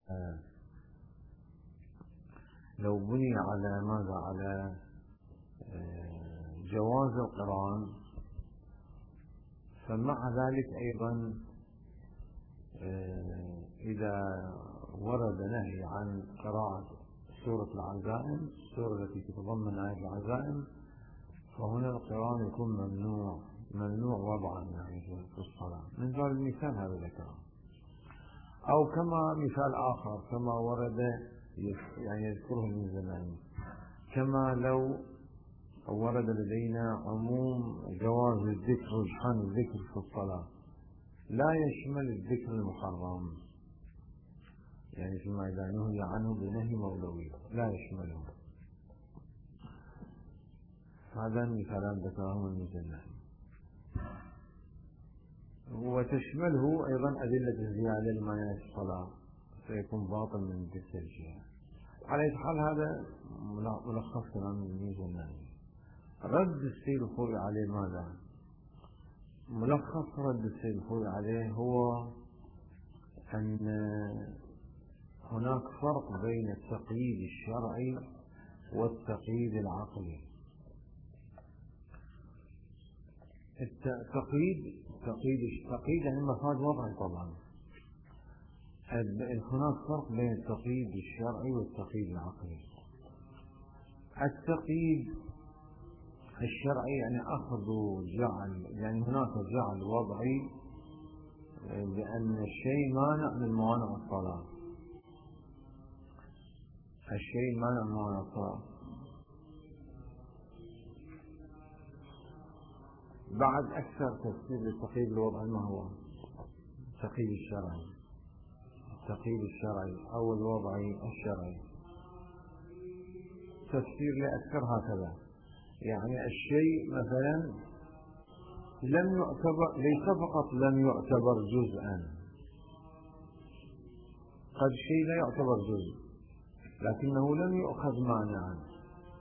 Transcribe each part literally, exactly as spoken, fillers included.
لو بني على ماذا؟ على جواز القران، فمع ذلك أيضا إذا ورد نهي عن قراءة سورة العزائم، السورة التي تتضمن آية العزائم، فهنا القرآن يكون ممنوع ممنوع وضعا يعني في الصلاة. من ذلك المثال هذا ذكره. أو كما مثال آخر كما ورد يعني يذكره من زمان، كما لو ورد لدينا عموم جواز الذكر وإجحان الذكر في الصلاة لا يشمل الذكر المحرم، يعني فيما إذا نهي عنه بنهي مولوي لا يشمله. هذا مثالان ذكرهما المجنة. وتشمله أيضا أدلة الزيادة لما في الصلاة سيكون باطل من تلك الجهة. على أي حال هذا ملخص كلام المجنة. رد السيد الخوي عليه ماذا؟ ملخص رد السيد الخوي عليه هو أن هناك فرق بين التقييد الشرعي والتقييد العقلي. التقييد تقييد التقييد يعني مفاد وضعي طبعا. هناك فرق بين التقييد الشرعي والتقييد العقلي. التقييد الشرعي يعني أخذ جعل، يعني هناك جعل وضعي لأن الشيء مانع من موانع الصلاة، الشيء مانع من موانع الصلاة. بعد أكثر تفسير للتقييد الوضعي ما هو؟ التقييد الشرعي، التقييد الشرعي أو الوضعي الشرعي. تفسير لأكثر هكذا، يعني الشيء مثلا لم يعتبر، ليس فقط لم يعتبر جزءا، قد شيء لا يعتبر جزء لكنه لم يؤخذ مانعا.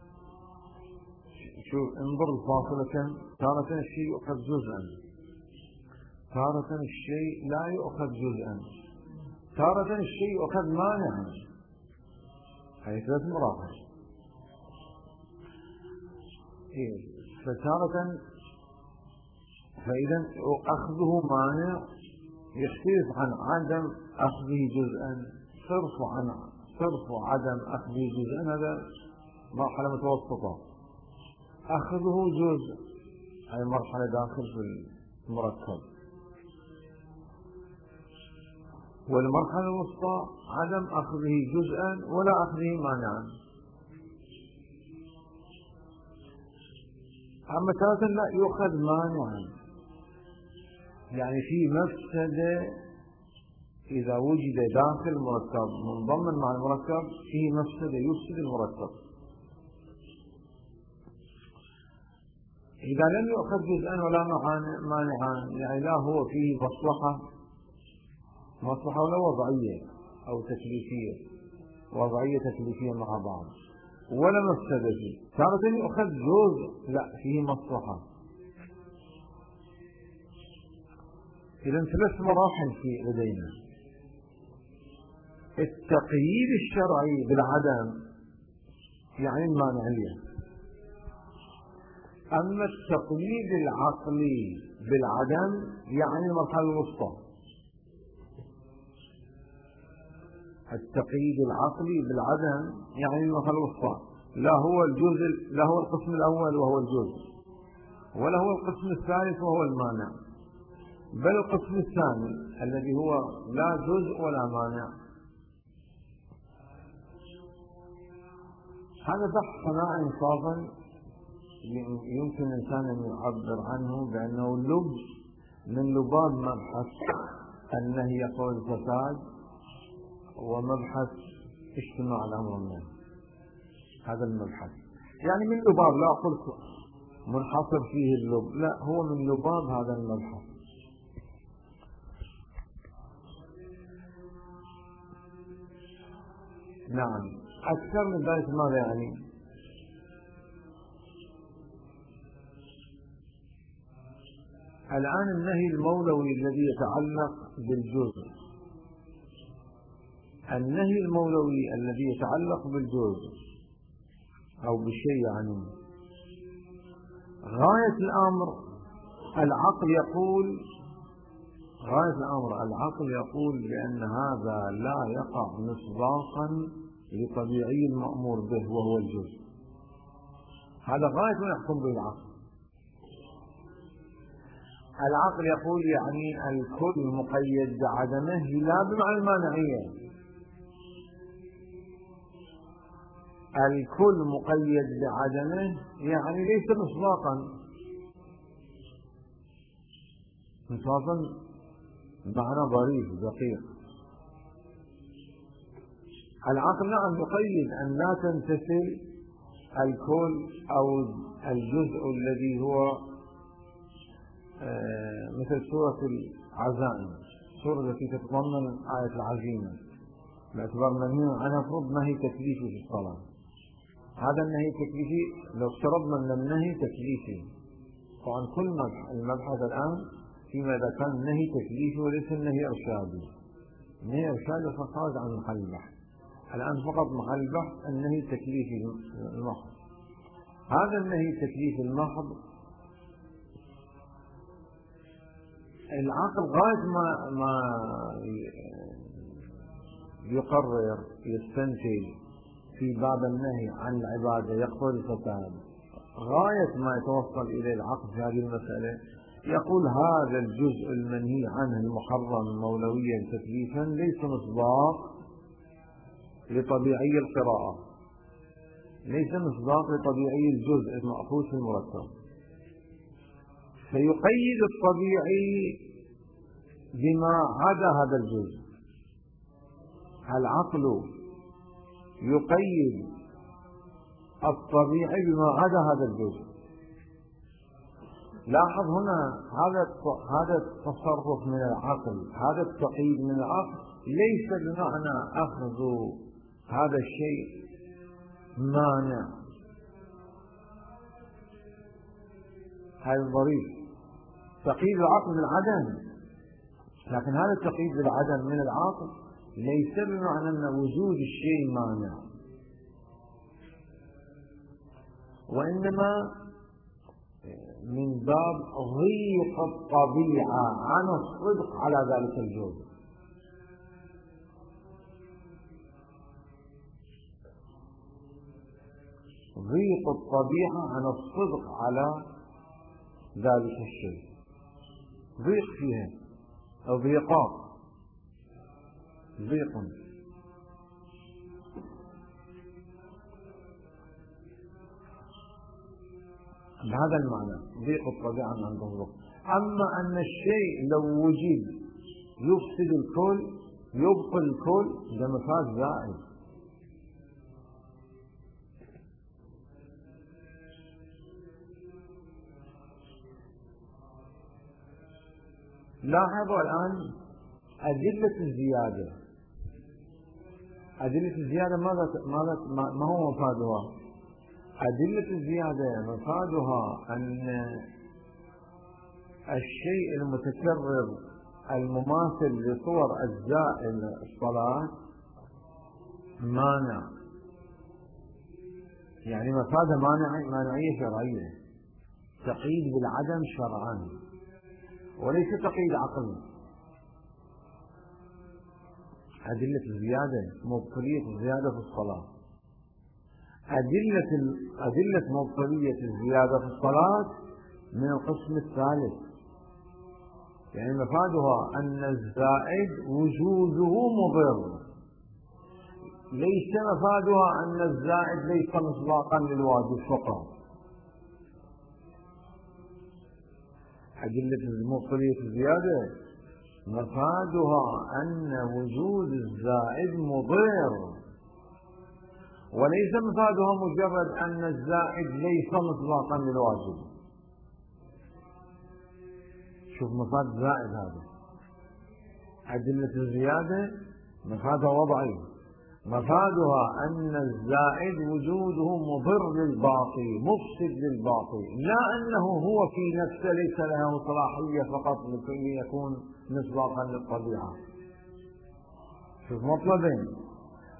شو انظر الفاصلة، تارة الشيء يؤخذ جزءا، تارة الشيء لا يؤخذ جزءا، تارة الشيء يؤخذ مانعا. هذه ثلاث مراحل. فتارة فإذا أخذه مانع يختلف عن عدم أخذه جزءا. صرف عن صرف عدم أخذه جزءا هذا مرحلة متوسطة. أخذه جزء هذه مرحلة داخل في المركب. والمرحلة الوسطى عدم أخذه جزءا ولا أخذه مانعا. أما تارة لا يؤخذ مانعا، يعني في مفسدة إذا وجد داخل المركب منضمن مع المركب فيه مفسدة يفسد المركب. إذا لم يؤخذ جزءا ولا مانعا يعني لا هو فيه مصلحة مصلحة ولا وضعية أو تكليفية، وضعية تكليفية مع بعض، ولا مفسدة فيه. تارة يؤخذ جزء لا فيه مصلحة. إذن ثلاث مراحل في لدينا: التقييد الشرعي بالعدم يعني المانعية، أما التقييد العقلي بالعدم يعني المرحلة الوسطى. التقييد العقلي بالعدم يعني المرحلة الوسطى، لا هو الجزء، لا هو القسم الأول وهو الجزء، ولا هو القسم الثالث وهو المانع، بل القسم الثاني الذي هو لا جزء ولا مانع. هذا بحث صناعي انصافا يمكن الإنسان أن يعبر عنه بأنه لب من لباب مبحث النهي يقول الفساد ومبحث اجتماع الأمر والنهي. هذا المبحث يعني من لباب، لا أقول منحصر فيه اللب، لا هو من لباب هذا المبحث. نعم، أكثر من ذلك ماذا يعني؟ الآن النهي المولوي الذي يتعلق بالجزء، النهي المولوي الذي يتعلق بالجزء أو بالشيء يعني غاية الأمر العقل يقول غاية الأمر العقل يقول بأن هذا لا يقع مصداقا لطبيعي المأمور به وهو الجزء. هذا غاية ما يحكم به العقل. العقل يقول يعني الكل مقيد بعدمه لا بمعنى المانعية، الكل مقيد بعدمه يعني ليس مصداقا. مصداقا معنى ظريف دقيق. العقل نعم يقيد أن لا تمتثل الكل أو الجزء الذي هو مثل سورة العزائم، سورة التي تتضمن آية العزيمة باعتبار منهي عنها فرض نهي تكليفي في الصلاة. هذا النهي التكليفي لو افترضنا أن النهي تكليفي، طبعا كل المبحث الآن فيما إذا كان النهي تكليفي وليس النهي إرشادي. النهي إرشادي فخارج عن محل البحث، الآن فقط محل البحث النهي التكليفي المحض. هذا النهي التكليفي المحض العقل غاية ما ما يقرر يستنتج في باب النهي عن العبادة يقتضي الفساد، غاية ما يتوصل إليه العقل في هذه المسألة يقول هذا الجزء المنهي عنه المحرم مولويا تكليفا ليس مصداق لطبيعي القراءة، ليس مصداق لطبيعي الجزء المأخوذ في المرتب، فيقيد الطبيعي بما عدا هذا الجزء. العقل يقيد الطبيعي بما عدا هذا الجزء. لاحظ هنا هذا هذا التصرف من العقل، هذا التقييد من العقل ليس بمعنى أخذ هذا الشيء مانع. هذا ظريف، تقييد العقل بالعدم، لكن هذا التقييد بالعدم من العقل ليس بمعنى أن وجود الشيء مانع، وإنما من باب ضيق الطبيعة عن الصدق على ذلك الجزء. ضيق الطبيعة عن الصدق على ذلك الشيء، ضيق فيها أو ضيقات، ضيق. بهذا المعنى ضيق الطبيعة عن الصدق. أما أن الشيء لو وجد يفسد الكل يبطل الكل ده مفاد زائد. لاحظوا الآن أدلة الزيادة، أدلة الزيادة ماذا ماذا ما هو مفادها؟ أدلة الزيادة مفادها أن الشيء المتكرر المماثل لصور أجزاء الصلاة مانع، يعني مفادها مانع مانعية شرعية، تقييد بالعدم شرعا وليس تقييد عقلي. أدلة الزيادة مبطلية الزيادة في الصلاة، أدلة أدلة مبطلية الزيادة في الصلاة من القسم الثالث، يعني مفادها أن الزائد وجوده مضر، ليس مفادها أن الزائد ليس مصداقا للواجب فقط. أدلة مبطلية الزيادة مفادها أن وجود الزائد مضر، وليس مفادها مجرد أن الزائد ليس مصداقا للواجب. شوف مفاد زائد هذا. أدلة الزيادة مفادها وضعي، مفادها أن الزائد وجوده مضر للباقي مفسد للباقي، لا أنه هو في نفسه ليس له صلاحية فقط لكي يكون مصداقا للطبيعة. شوف مطلبين،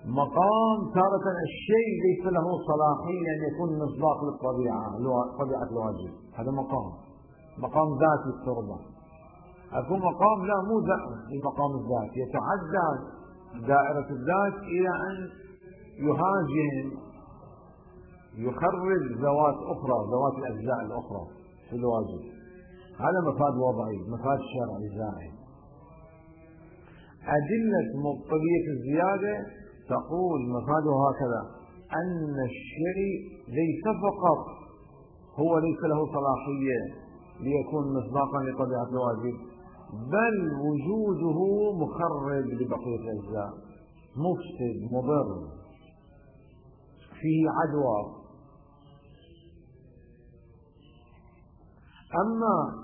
مقام تارة الشيء ليس له صلاحية أن يكون مصداق للطبيعة، طبيعة الواجب، هذا مقام مقام ذاتي التربة. أكون مقام لا مو مقام الذات، يتعدى دائرة الذات إلى أن يهاجم يخرج ذوات أخرى، ذوات الأجزاء الأخرى في الواجب. هذا مفاد وضعي، مفاد شرعي زائد. أدلة مبطلية الزيادة تقول مفادها هكذا: أن الشيء ليس فقط هو ليس له صلاحية ليكون مصداقا لطبيعة الواجب، بل وجوده مخرب لبقية الأجزاء، مفسد مضر، فيه عدوى. أما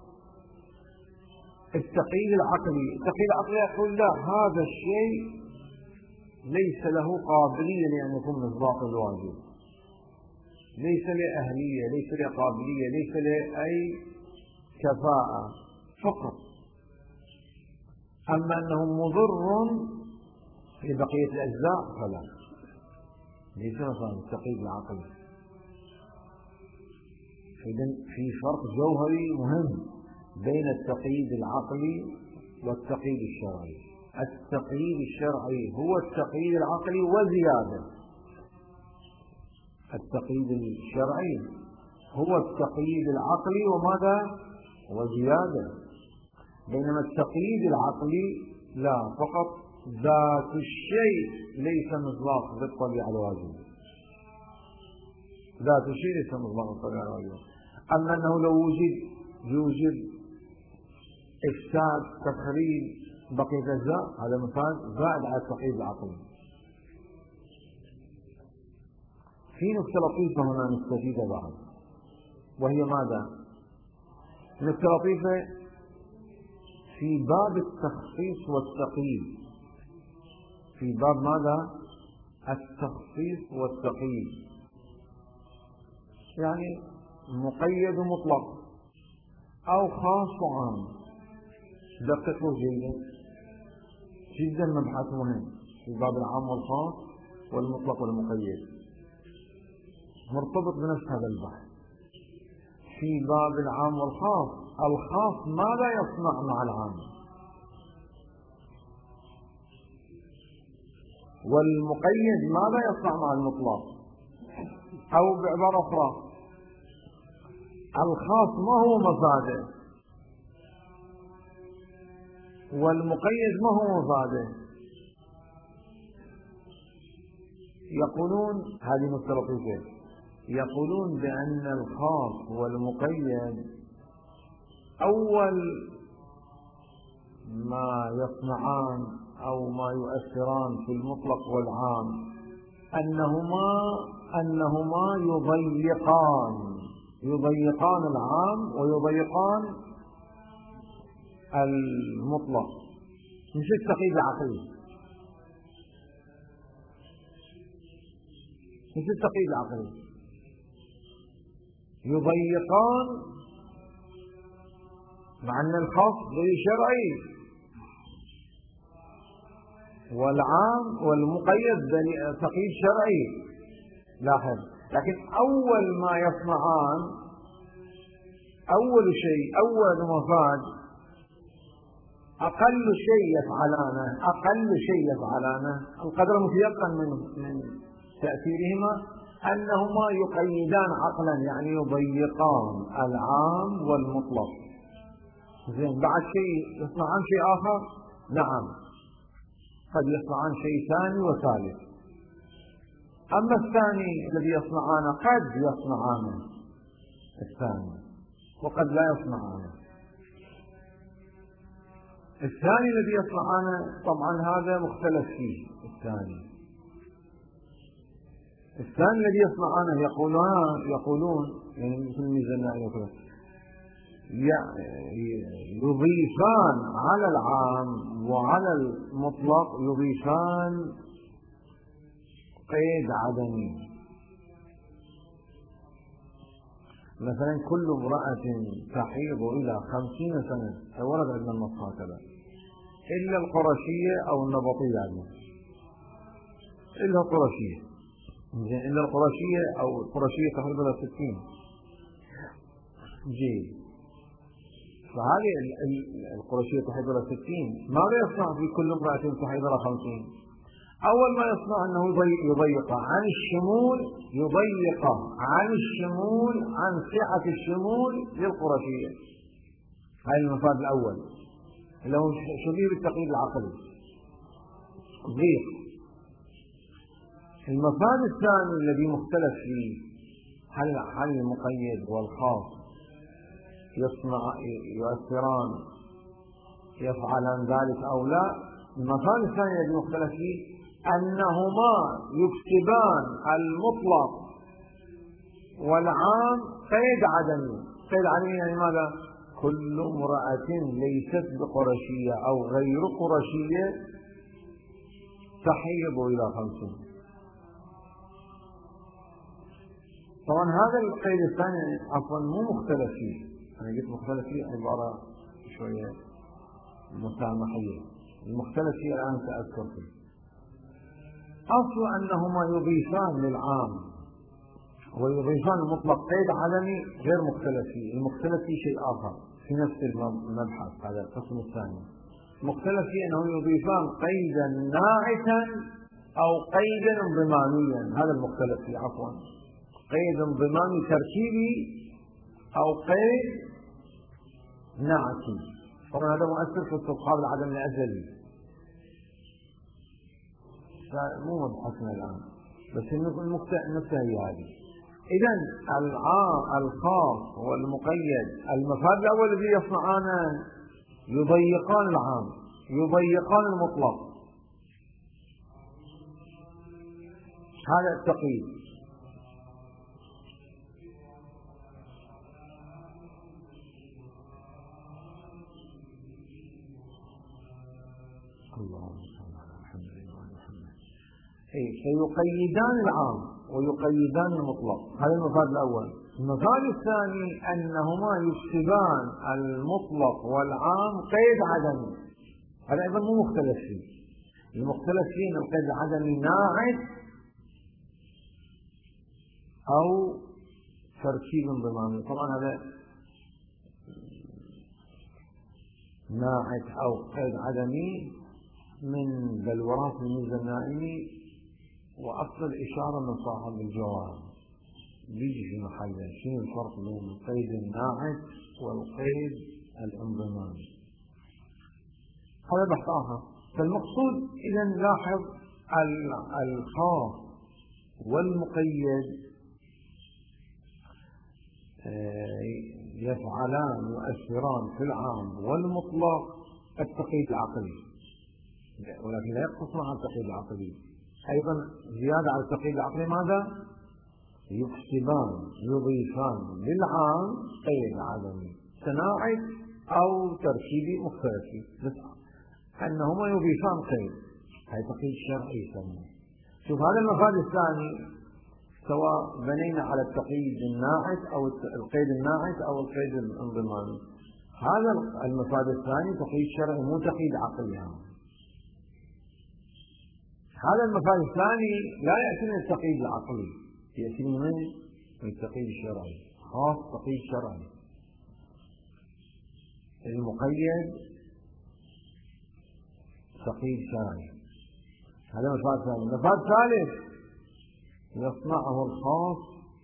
التقييد العقلي، التقييد العقلي يقول لا، هذا الشيء ليس له قابلية لأن يكون مصداق الواجب، ليس له أهلية، ليس له قابلية، ليس له أي كفاءة فقط. أما أنه مضر لبقية الأجزاء فلا. ليس مثلا التقييد العقلي. في فرق جوهري مهم بين التقييد العقلي والتقييد الشرعي. التقييد الشرعي هو التقييد العقلي وزيادة. التقييد الشرعي هو التقييد العقلي وماذا؟ وزيادة. بينما التقييد العقلي لا، فقط ذات الشيء ليس مصداق بالطبيعة الواجبة. ذات الشيء ليس مصداق بالطبيعة الواجبة. أما أنه لو وجد يوجد إفساد تخريب بقية الأجزاء، هذا مفاد زائد على التقييد العقلي. في نكتة لطيفة هنا نستفيد بعد، وهي ماذا؟ نكتة لطيفة في باب التخصيص والتقييد. في باب ماذا؟ التخصيص والتقييد. يعني مقيد مطلق أو خاص وعام. دققوا جيدا جدا، مبحث مهم في باب العام والخاص والمطلق والمقيد، مرتبط بنفس هذا البحث. في باب العام والخاص، الخاص ماذا يصنع مع العام؟ والمقيد ماذا يصنع مع المطلق؟ أو بعبارة أخرى، الخاص ما هو مفاده والمقيد ما هو مفاده؟ يقولون هذه نقطة لطيفة، يقولون بأن الخاص والمقيد أول ما يصنعان أو ما يؤثران في المطلق والعام أنهما أنهما يضيقان يضيقان العام ويضيقان المطلق. مش التقييد العقلي، مش التقييد العقلي، يضيقان، مع أن الخاص غير شرعي والعام والمقيد تقييد شرعي. لاحظ، لكن أول ما يصنعان، أول شيء، أول مفاد، أقل شيء يفعلانه أقل شيء يفعلانه القدر المتيقن من من تأثيرهما أنهما يقيدان عقلا، يعني يضيقان العام والمطلق. زين، بعد شيء يصنعان شيء آخر، نعم قد يصنعان شيء ثاني وثالث. أما الثاني الذي يصنعانه قد يصنعانه الثاني وقد لا يصنعانه. الثاني الذي يصنعانه طبعا هذا مختلف فيه. الثاني الثاني الذي يصنعانه يقولون يقولون يعني مثل الميزانية يقولون يضيفان على العام وعلى المطلق، يضيفان قيد عدمي. مثلا كل امرأة تحيض إلى خمسين سنة، ورد عندنا النص هكذا، إلا القرشية أو النبطية يعني. إلا القرشية، إلا القرشية أو القرشية تحيض إلى ستين. جيد. فهذه القرشية تحيض إلى ستين، ماذا يصنع في كل امرأة تحيض إلى خمسين؟ أول ما يصنع أنه يضيق عن الشمول، يضيق عن الشمول عن سعة الشمول للقرشية. هذا المفاد الأول اللي هو شبيه بالتقييد العقلي، ضيق. المفاد الثاني الذي مختلف فيه هل هل المقيد والخاص يصنع يؤثران يفعلان ذلك أو لا. المفاد الثاني الذي مختلف فيه أنهما يكسبان المطلق والعام قيد عدمي. قيد عدمي يعني ماذا؟ كل امرأة ليست بقرشية أو غير قرشية تحيض إلى خمسين. طبعا هذا القيد الثاني عفوا مو مختلف فيه، أنا قلت مختلف فيه عبارة شوية مسامحية، المختلف فيه الآن سأذكر فيه. أصل أنهما يضيفان للعام ويضيفان المطلق قيد عدمي غير مختلف فيه. المختلف فيه شيء آخر في نفس المبحث، هذا القسم الثاني. مختلف فيه أنه يضيفان قيدا ناعتا أو قيدا انضماميا، هذا المختلف فيه عفوا، قيد انضمامي تركيبي أو قيد ناعتي. طبعا هذا مؤثر في استصحاب العدم الأزلي، مو مبحثنا الآن، بس النكتة هي هذه. إذن الخاص والمقيد، المفاد الأول الذي يصنعان يضيقان العام، يضيقان المطلق، هذا التقييد. اللهم صل على محمد وعلى محمد. اي فيقيدان العام ويقيدان المطلق، هذا المفاد الاول. المفاد الثاني انهما يكسبان المطلق والعام قيد عدمي، هذا ايضا مو مختلف فيه. المختلف فيه ان القيد العدمي ناعت او تركيب انضمامي. طبعا هذا ناعت او قيد عدمي من بلورات الميزة النائمي، وأصل الإشارة من صاحب الجواب بيجي في محله. شنو الفرق بين القيد الناعت والقيد الانضمامي؟ هذا بحث آخر. فالمقصود إذا نلاحظ الخاص والمقيد يفعلان يؤثران في العام والمطلق التقييد العقلي، ولكن لا يقتصر على التقييد العقلي، أيضا زيادة على التقييد العقلي ماذا؟ يكسبان يضيفان للعام قيد عدمي صناعي أو تركيبي مختلف، أنهما يضيفان قيد، هذا تقييد شرعي يسمى. شوف هذا المفاد الثاني، سواء بنينا على التقييد الناعت أو القيد الناعت أو القيد الانضمامي، هذا المفاد الثاني تقييد شرعي مو تقييد عقلي. هذا المفاد الثاني لا يأتي من التقييد العقلي، يأتي من التقييد الشرعي، خاص تقييد شرعي. المقيد تقييد شرعي، هذا مفاد ثاني. مفاد ثالث يصنعه الخاص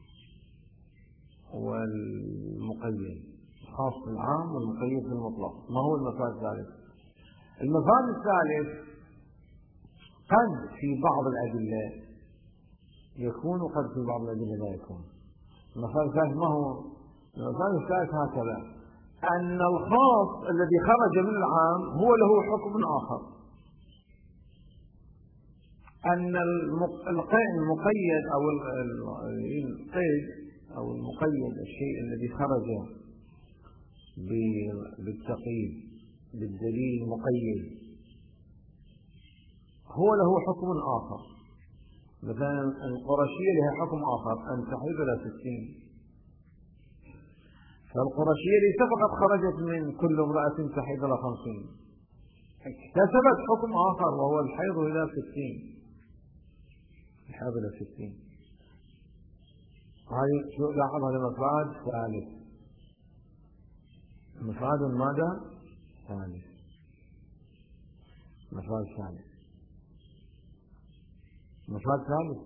والمقيد، الخاص في العام والمقيد في المطلق. ما هو المفاد الثالث؟ المفاد الثالث قد في بعض الأدلة يكون وقد في بعض الأدلة لا يكون. المفاد الثالث ما هو؟ المفاد الثالث هكذا: أن الخاص الذي خرج من العام هو له حكم آخر، أن المقيد أو القيد أو المقيد الشيء الذي خرج بالتقييد بالدليل المقيد هو له حكم آخر. مثلا القرشية لها حكم آخر، أن تحيض إلى ستين. فالقرشية ليس فقط خرجت من كل امرأة تحيض إلى خمسين، اكتسبت حكم آخر وهو الحيض إلى ستين. حافظ الستين. هذه شو لاحظ هذا مفاد ثالث، مفاد ماذا؟ ثالث، مفاد ثالث، مفاد ثالث.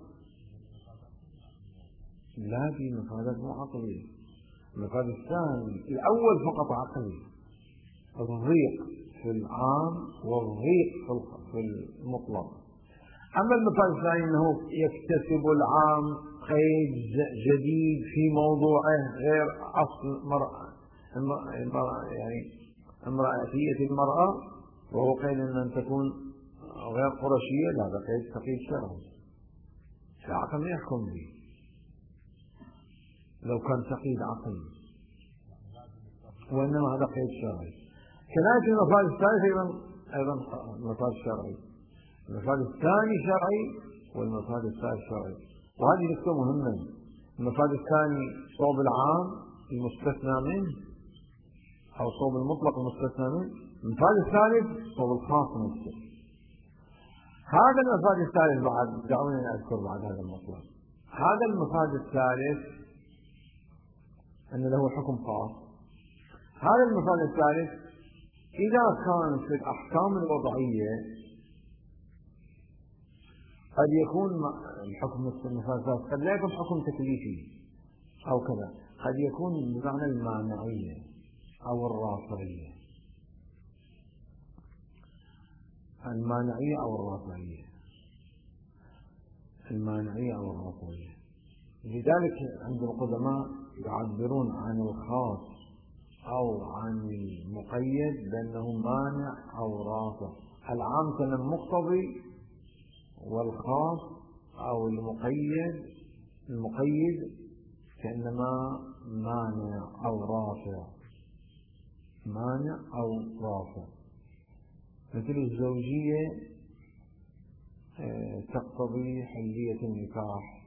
لا، في مفادات مو عقلية. المفاد الثاني الأول فقط عقلي، الضيق في العام والضيق في المطلق. أما المفاد الثاني أنه يكتسب العام قيد جديد في موضوعه غير أصل مرأة يعني امرأتية المرأة، وهو قيد أن تكون غير قرشية. لا، هذا قيد تقييد شرعي، العقل لا يحكم به لو كان تقييد عقلي، وإنما هذا قيد شرعي. كذلك المفاد الثالث أيضا أيضا مفاد شرعي، المفاد الثاني شرعي والمفاد الثالث شرعي. وهذه نقطة مهمة. المفاد الثاني صوب العام المستثنى منه أو صوب المطلق المستثنى منه، المفاد الثالث صوب الخاص نفسه. هذا المفاد الثالث بعد، دعوني أذكر بعد هذا المطلق. هذا المفاد الثالث أن له حكم خاص. هذا المفاد الثالث إذا كان في الأحكام الوضعية قد يكون الحكم المفاد الثالث قد لا يكون حكم تكليفي أو كذا، قد يكون بمعنى المانعية أو الرافعية، المانعية أو الرافعية، المانعية أو الرافعية. لذلك عند القدماء يعبرون عن الخاص أو عن المقيد بأنه مانع أو رافع. العام كان المقتضي، والخاص أو المقيد المقيد كأنما مانع أو رافع، مانع أو رافع. مثل الزوجية تقتضي حلية النكاح.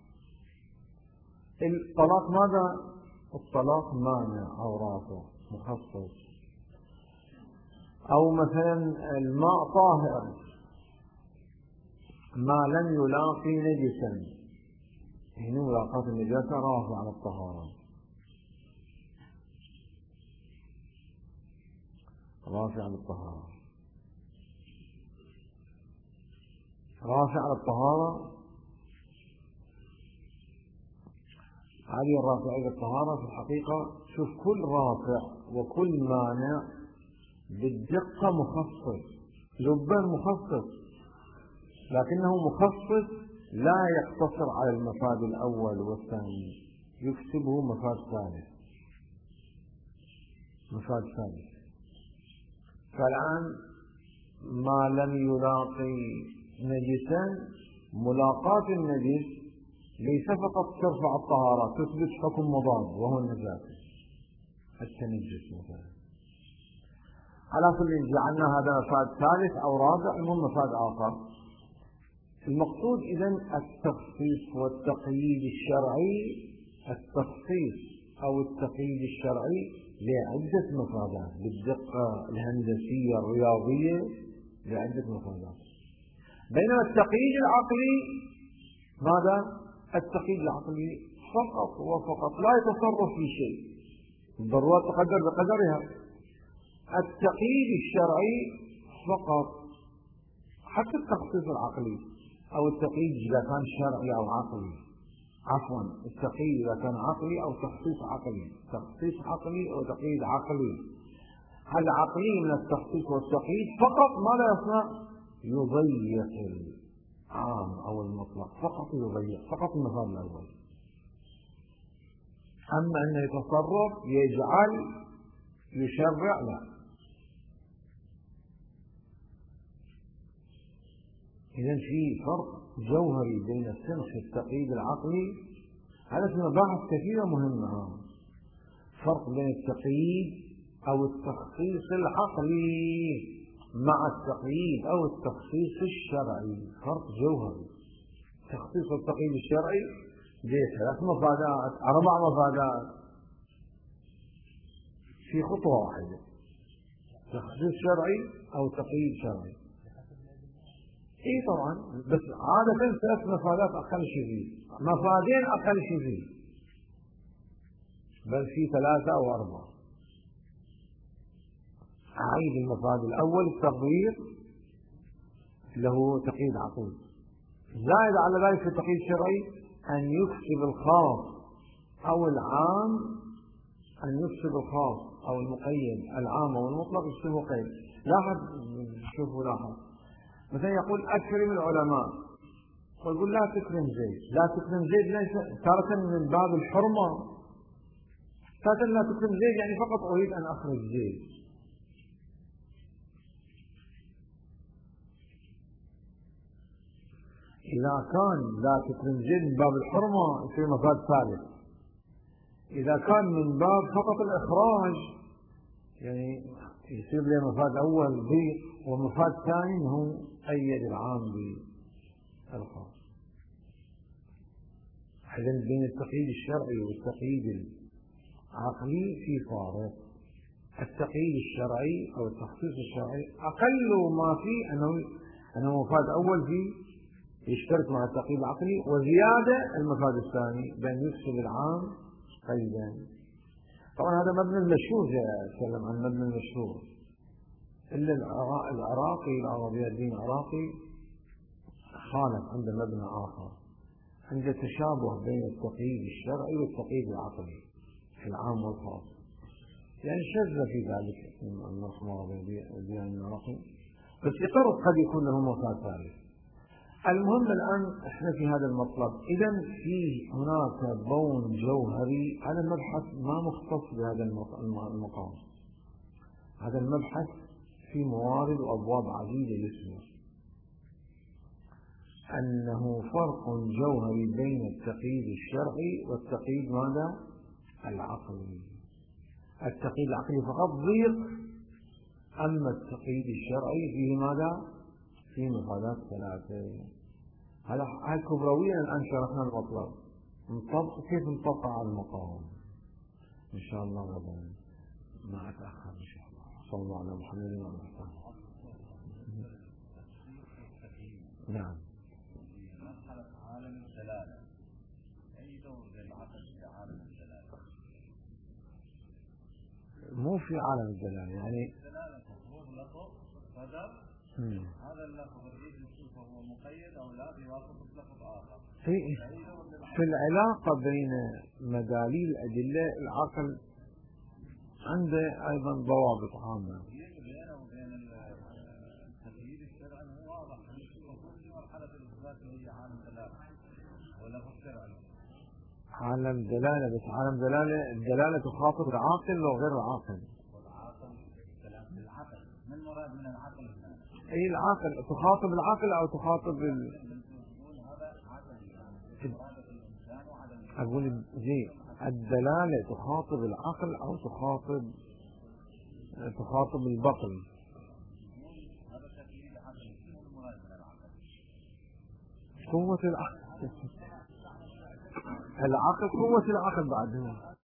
الطلاق ماذا؟ الطلاق مانع أو رافع مخصص. أو مثلا الماء طاهر ما لم يلاقي نجسا، هنا ملاقاة النجاسة رافع على الطهارة، رافع على الطهارة، رافع على الطهارة. هذه الرافعية الطهارة في الحقيقة، شوف كل رافع وكل مانع بالدقة مخصص، جبا مخصص، لكنه مخصص لا يقتصر على المفاد الأول والثاني، يكسبه مفاد ثالث، مفاد ثالث. فالآن ما لم يلاقي نجسا، ملاقاة النجس ليس فقط ترفع الطهارة، تثبت حكم مضاد وهو النجاسة، التنجس مثلا. على كل جعلنا هذا مفاد ثالث أو رابع، المهم مفاد آخر. المقصود إذن التخصيص والتقييد الشرعي، التخصيص أو التقييد الشرعي لعدة مفادات بالدقة الهندسية الرياضية، لعدة مفادات. بينما التقييد العقلي ماذا؟ التقييد العقلي فقط وفقط لا يتصرف في شيء، الضرورات تقدر بقدرها. التقييد الشرعي فقط، حتى التخصيص العقلي أو التقييد إذا كان شرعي أو عقلي، عفوا التقييد إذا كان عقلي أو تخصيص عقلي، تخصيص عقلي أو تقييد عقلي. هذا عقلي من التخصيص والتقييد فقط ماذا يصنع؟ يضيق العام أو المطلق، فقط يضيق، فقط المفاد الأول. أما أنه يتصرف يجعل يشرع لا. إذن في فرق جوهري بين السنخ التقييد العقلي، هذا في مباحث كثيرة مهمة. فرق بين التقييد أو التخصيص العقلي مع التقييد أو التخصيص الشرعي، فرق جوهري. التخصيص والتقييد الشرعي ليه ثلاث مفادات، أربع مفادات في خطوة واحدة، تخصيص شرعي أو تقييد شرعي. اي طبعا، بس عادة ثلاث مفادات اقل شيء فيه، مفادين اقل شيء فيه، بل في ثلاثة او اربعة. اعيد المفاد الاول التقدير له تقييد عقلي، زائد على ذلك في التقييد الشرعي ان يكسب الخاص او العام، ان يكسب الخاص او المقيد العام او المطلق يكسبه قيد. لاحظ، شوفوا لاحظ، مثلا يقول اكرم العلماء، ويقول لا تكرم زيد، لا تكرم زيد ليس تارة من باب الحرمة، تارة لا تكرم زيد يعني فقط اريد ان اخرج زيد. اذا كان لا تكرم زيد من باب الحرمة يصير مفاد ثالث، اذا كان من باب فقط الاخراج يعني يصير له مفاد اول ضيق، ومفاد ثاني هو ايد العام بالخاص. اذا بين التقييد الشرعي والتقييد العقلي في فارق. التقييد الشرعي او التخصيص الشرعي اقل ما فيه انه انه مفاد اول فيه يشترك مع التقييد العقلي، وزياده المفاد الثاني بان يكسب العام قيدا. طبعا هذا مبنى المشهور، أتكلم عن مبنى المشهور، إلا العراقي العربي الدين العراقي خالف عند مبنى آخر، عند تشابه بين التقييد الشرعي والتقييد العقلي في العام والخاص، يعني شذ في ذلك النص الدين العراقي، بس يقر قد يكون له مفاد ثالث. المهم الآن احنا في هذا المطلب، إذا في هناك بون جوهري، هذا المبحث ما مختص بهذا المقام، هذا المبحث في موارد وأبواب عديدة يسمى أنه فرق جوهري بين التقييد الشرعي والتقييد ماذا؟ العقلي. التقييد العقلي فقط ضيق، أما التقييد الشرعي فيه ماذا؟ في مفادات ثلاثة. هذا هاي كبرويا الآن شرحنا المطلب، نطبق كيف نطبق على المقام إن شاء الله غدا، ما أتأخر إن شاء الله. صلى الله على محمد وعلى آله. نعم. مرحلة عالم الدلالة، أي دور للعقل في عالم الدلالة؟ مو في عالم الدلالة، يعني الدلالة مفروض لفظ قدر، هذا اللفظ نريد نشوفه هو مقيد أو لا بواسطة لفظ آخر. في في العلاقة بين مداليل الأدلة العقل عنده أيضا ضوابط عامة. بينه وبين التقييد الشرعي مو واضح، المفروض في مرحلة الإثبات اللي هي عالم دلالة ولا هو الشرعي؟ عالم دلالة، بس عالم دلالة الدلالة تخاطب العاقل وغير العاقل. والعاقل دلالة العقل، من مراد من العقل هنا؟ اي العاقل، تخاطب العقل او تخاطب ال... اقول زي الدلالة تخاطب العقل او تخاطب تخاطب البطن. قوة العقل العقل قوة العقل بعد هو